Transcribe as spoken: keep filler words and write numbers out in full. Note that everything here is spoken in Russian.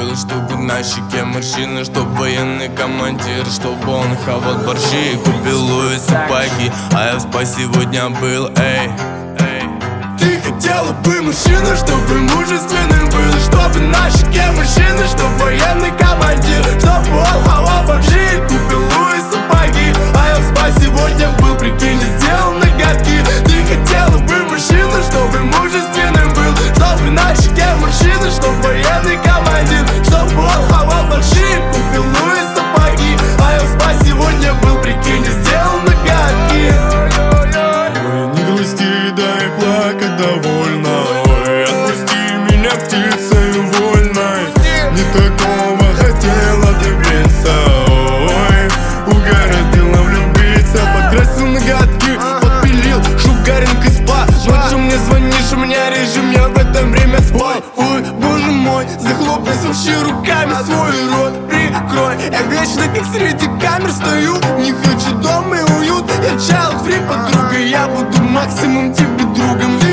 был, чтобы на щеке морщины, чтоб военный командир, чтобы он хавал борщи и купил Луи сапоги. А я в спа сегодня был, эй, эй. Ты хотела бы мужчину, чтобы мужественным был, чтобы на щеке мужчины, чтоб военный командир, чтобы он хавал борщи и купил Луи сапоги. А я в спа сегодня был, прикинь, не сделал ноготки. Ты хотела бы мужчину, чтобы мужественным был, чтобы на щеке мужчины, чтоб военный командир, чтобы он хавал борщи и купил Луи сапоги. А я в спа сегодня был, прикинь, не сделал ноготки. Ой, не грусти, дай плакать довольно. Ой, отпусти меня птицею вольной. Не такого хотела добиться. Ой, угораздило влюбиться. Подкрасил ноготки, подпилил шугаринкой спа. Ночью мне звонишь, у меня режим, я в это время спал. Ой, боже мой, захлопни вообще руками свой рот, прикрой. Я вечно как среди камер стою, не хочу дома и уют. Я child free, подруга, я буду максимум тебе другом.